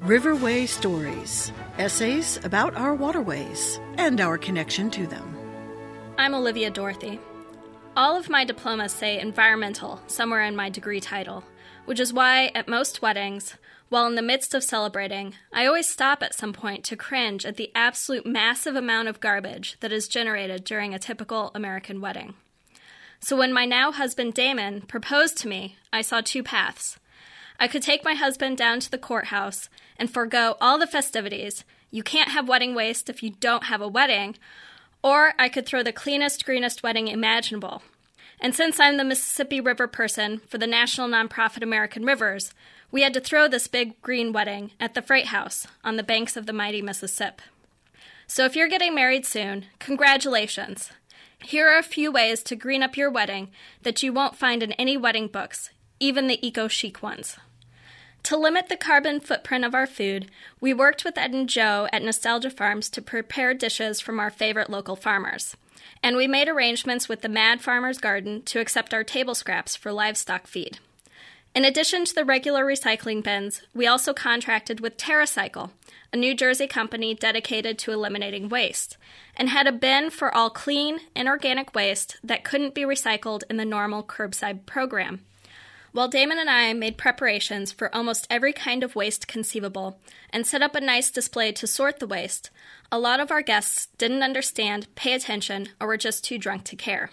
Riverway Stories, essays about our waterways and our connection to them. I'm Olivia Dorothy. All of my diplomas say environmental somewhere in my degree title, which is why at most weddings, while in the midst of celebrating, I always stop at some point to cringe at the absolute massive amount of garbage that is generated during a typical American wedding. So when my now husband Damon proposed to me, I saw two paths. I could take my husband down to the courthouse and forego all the festivities. You can't have wedding waste if you don't have a wedding. Or I could throw the cleanest, greenest wedding imaginable. And since I'm the Mississippi River person for the national nonprofit American Rivers, we had to throw this big green wedding at the Freight House on the banks of the mighty Mississippi. So if you're getting married soon, congratulations. Here are a few ways to green up your wedding that you won't find in any wedding books, even the eco-chic ones. To limit the carbon footprint of our food, we worked with Ed and Joe at Nostalgia Farms to prepare dishes from our favorite local farmers. And we made arrangements with the Mad Farmer's Garden to accept our table scraps for livestock feed. In addition to the regular recycling bins, we also contracted with TerraCycle, a New Jersey company dedicated to eliminating waste, and had a bin for all clean, inorganic waste that couldn't be recycled in the normal curbside program. While Damon and I made preparations for almost every kind of waste conceivable and set up a nice display to sort the waste, a lot of our guests didn't understand, pay attention, or were just too drunk to care.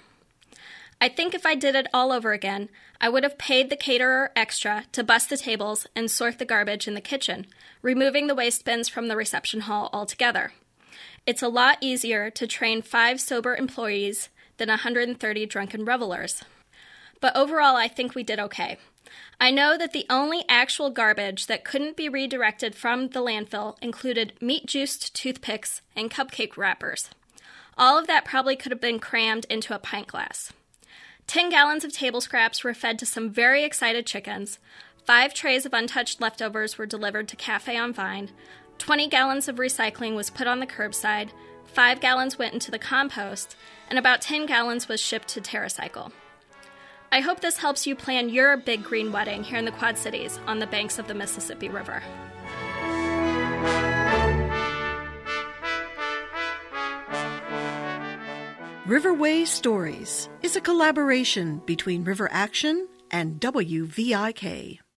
I think if I did it all over again, I would have paid the caterer extra to bust the tables and sort the garbage in the kitchen, removing the waste bins from the reception hall altogether. It's a lot easier to train 5 sober employees than 130 drunken revelers. But overall, I think we did okay. I know that the only actual garbage that couldn't be redirected from the landfill included meat-juiced toothpicks and cupcake wrappers. All of that probably could have been crammed into a pint glass. 10 gallons of table scraps were fed to some very excited chickens. 5 trays of untouched leftovers were delivered to Cafe on Vine. 20 gallons of recycling was put on the curbside. 5 gallons went into the compost, and about 10 gallons was shipped to TerraCycle. I hope this helps you plan your big green wedding here in the Quad Cities on the banks of the Mississippi River. Riverway Stories is a collaboration between River Action and WVIK.